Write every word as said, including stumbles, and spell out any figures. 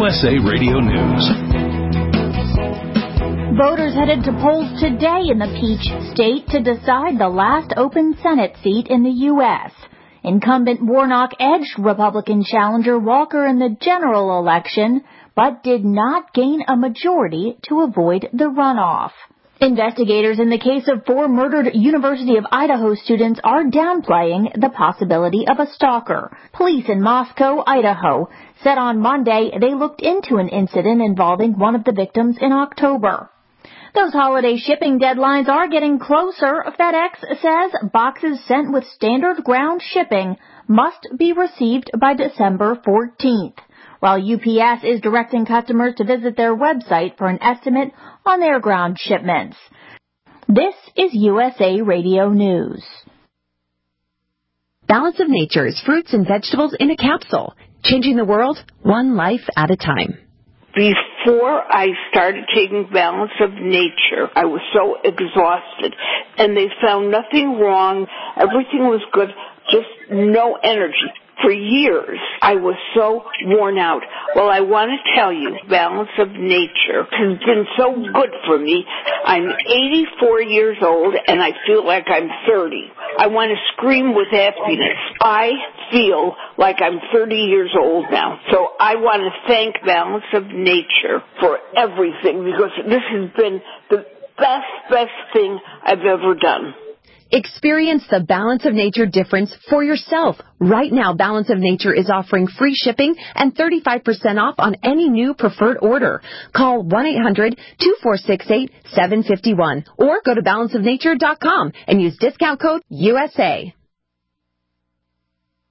S A Radio News. Voters headed to polls today in the Peach State to decide the last open Senate seat in the U S Incumbent Warnock edged Republican challenger Walker in the general election, but did not gain a majority to avoid the runoff. Investigators in the case of four murdered University of Idaho students are downplaying the possibility of a stalker. Police in Moscow, Idaho, said on Monday they looked into an incident involving one of the victims in October. Those holiday shipping deadlines are getting closer. FedEx says boxes sent with standard ground shipping must be received by December fourteenth, while U P S is directing customers to visit their website for an estimate on their ground shipments. This is U S A Radio News. Balance of Nature's fruits and vegetables in a capsule, changing the world one life at a time. Before I started taking Balance of Nature, I was so exhausted, and they found nothing wrong. Everything was good, just no energy. For years, I was so worn out. Well, I want to tell you, Balance of Nature has been so good for me. I'm eighty-four years old, and I feel like I'm thirty. I want to scream with happiness. I feel like I'm thirty years old now. So I want to thank Balance of Nature for everything, because this has been the best, best thing I've ever done. Experience the Balance of Nature difference for yourself. Right now, Balance of Nature is offering free shipping and thirty-five percent off on any new preferred order. Call one eight hundred two four six eight seven five one or go to balance of nature dot com and use discount code U S A.